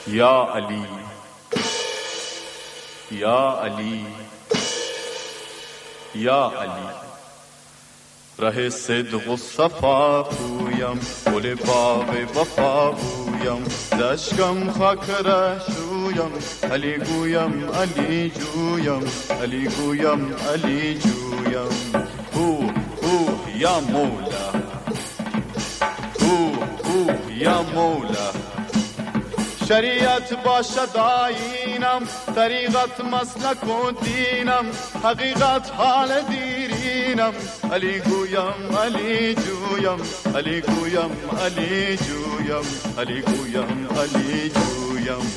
یا علی یا علی یا علی، ره صدق و صفا پویم، گل باغ وفا بویم، دشکم خاک رشویم، علی گویم علی جویم، علی گویم علی جویم. یا مولا، یا مولا، شریعت باشد آیینم، طریقت مسلک و دینم، حقیقت حال دیرینم، علی گویم علی جویم، علی گویم علی جویم، علی گویم علی جویم.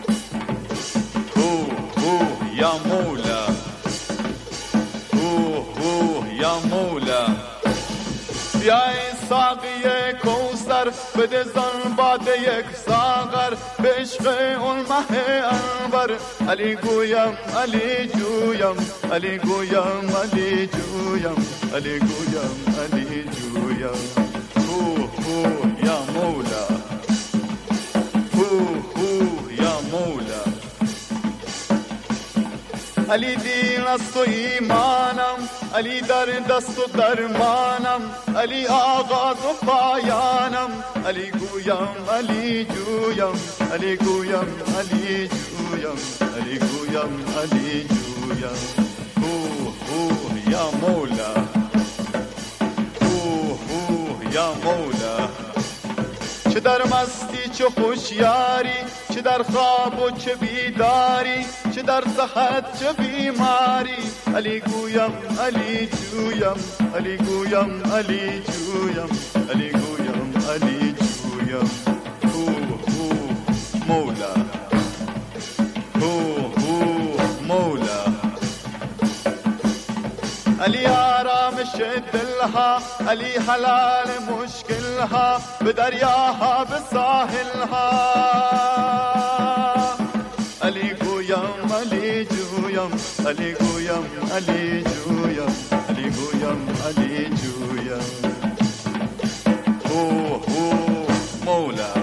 یا مولا، یا مولا، بیا ای ساقی کوثر، بده زان باده یک ساغر، به عشق اون مه انور، علی گویم علی جویم، علی گویم علی جویم، علی گویم علی جویم. یا مولا، یا مولا، علی دین است و ایمانم، علی در دست و درمانم، علی آغاز و پایانم، علی گویم علی جویم، علی گویم علی جویم، علی گویم علی جویم. یا مولا، یا مولا، چه در مستی چه هوشیاری، چه در خواب و چه بیداری، چه در صحت چه بیماری، علی گویم علی جویم، علی گویم علی جویم، علی گویم علی جویم. مولا، مولا، علی آرامش دلها، علی حلال مشکلها، به دریاها به ساحلها، علی گویم علی جویم، علی گویم علی جویم، علی گویم علی جویم. مولا،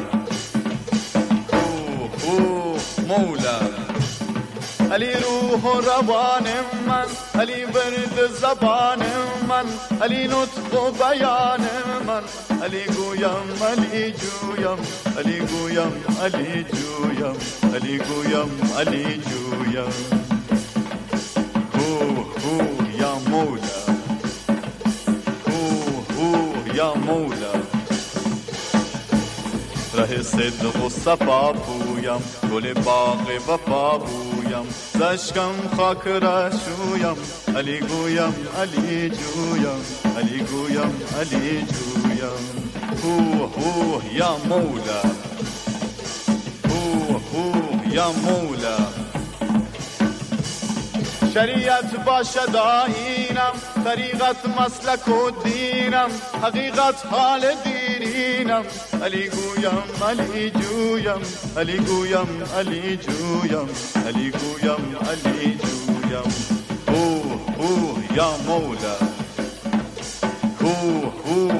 مولا، علی روح و روان من، علی ورد زبان من، علی نطق و بیان من، علی گویم علی جویم، علی گویم علی جویم، علی گویم علی جویم. یا مولا، یا مولا، ره صدق و صفا پویم، گل باغ وفا بویم، زشکم خاک رشویم، علی گویم علی جویم، علی گویم علی جویم. یا مولا، یا مولا، شریعت باشد آیینم، طریقت مسلک و دینم، حقیقت حال دیرینم، علی گویم علی جویم، علی گویم علی جویم، علی گویم علی جویم. یا مولا،